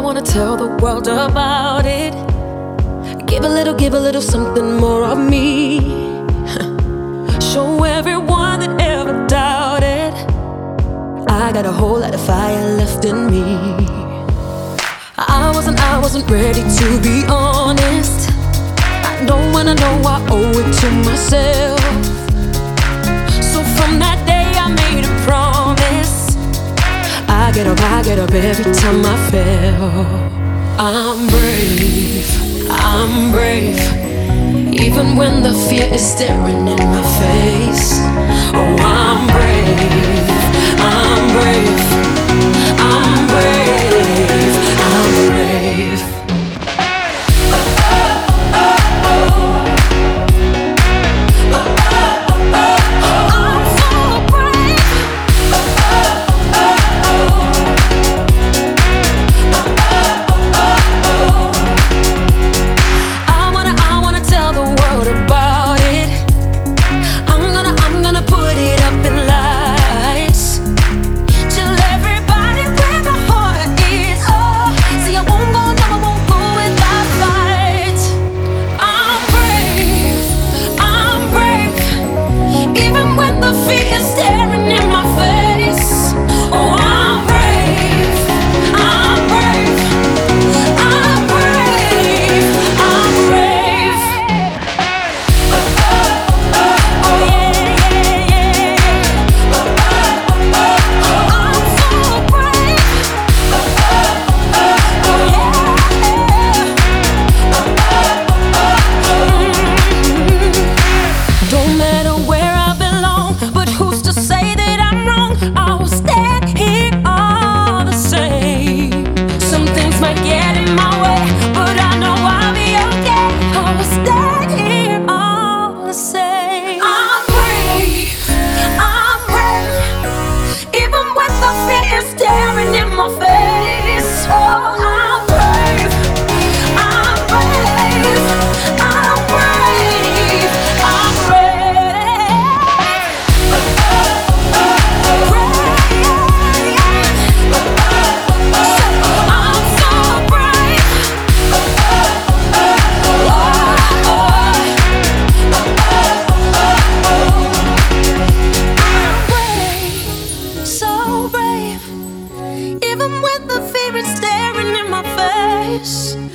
wanna tell the world about it. Give a little something more of me. Show everyone that ever doubted I got a whole lot of fire left in me. I wasn't ready to be honest. I know when I know I owe it to myself. So from that day I made a promise. I get up every time I fail. I'm brave, even when the fear is staring in my face. Oh, I'm brave, I'm brave, I'm brave, I'm brave. Staring in my face. Oh, I'm brave, I'm brave, I'm brave, I'm brave. I'm so brave. I'm brave, so brave. Even when the fear is staring in my face.